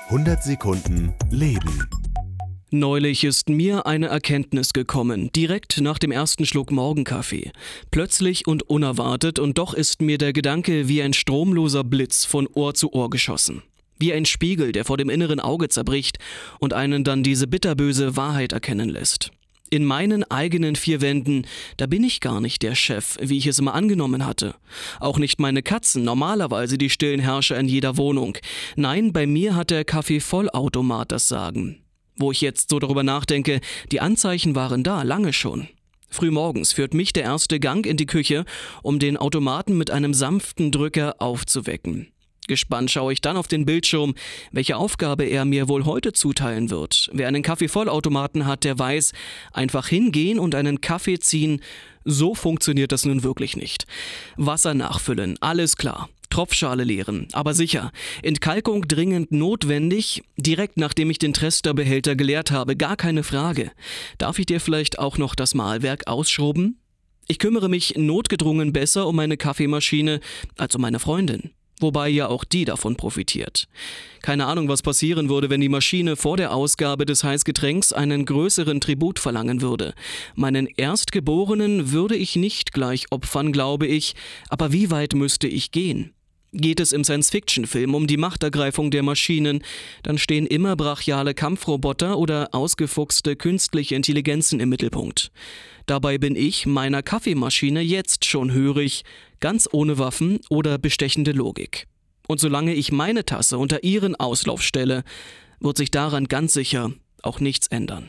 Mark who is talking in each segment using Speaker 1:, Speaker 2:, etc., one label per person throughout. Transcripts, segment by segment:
Speaker 1: 100 Sekunden Leben.
Speaker 2: Neulich ist mir eine Erkenntnis gekommen, direkt nach dem ersten Schluck Morgenkaffee. Plötzlich und unerwartet, und doch ist mir der Gedanke wie ein stromloser Blitz von Ohr zu Ohr geschossen. Wie ein Spiegel, der vor dem inneren Auge zerbricht und einen dann diese bitterböse Wahrheit erkennen lässt. In meinen eigenen vier Wänden, da bin ich gar nicht der Chef, wie ich es immer angenommen hatte. Auch nicht meine Katzen, normalerweise die stillen Herrscher in jeder Wohnung. Nein, bei mir hat der Kaffeevollautomat das Sagen. Wo ich jetzt so darüber nachdenke, die Anzeichen waren da, lange schon. Frühmorgens führt mich der erste Gang in die Küche, um den Automaten mit einem sanften Drücker aufzuwecken. Gespannt schaue ich dann auf den Bildschirm, welche Aufgabe er mir wohl heute zuteilen wird. Wer einen Kaffeevollautomaten hat, der weiß, einfach hingehen und einen Kaffee ziehen, so funktioniert das nun wirklich nicht. Wasser nachfüllen, alles klar. Tropfschale leeren, aber sicher. Entkalkung dringend notwendig, direkt nachdem ich den Tresterbehälter geleert habe, gar keine Frage. Darf ich dir vielleicht auch noch das Mahlwerk ausschrubben? Ich kümmere mich notgedrungen besser um meine Kaffeemaschine als um meine Freundin. Wobei ja auch die davon profitiert. Keine Ahnung, was passieren würde, wenn die Maschine vor der Ausgabe des Heißgetränks einen größeren Tribut verlangen würde. Meinen Erstgeborenen würde ich nicht gleich opfern, glaube ich, aber wie weit müsste ich gehen? Geht es im Science-Fiction-Film um die Machtergreifung der Maschinen, dann stehen immer brachiale Kampfroboter oder ausgefuchste künstliche Intelligenzen im Mittelpunkt. Dabei bin ich meiner Kaffeemaschine jetzt schon hörig, ganz ohne Waffen oder bestechende Logik. Und solange ich meine Tasse unter ihren Auslauf stelle, wird sich daran ganz sicher auch nichts ändern.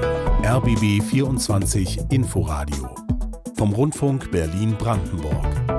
Speaker 1: RBB 24 Inforadio vom Rundfunk Berlin-Brandenburg.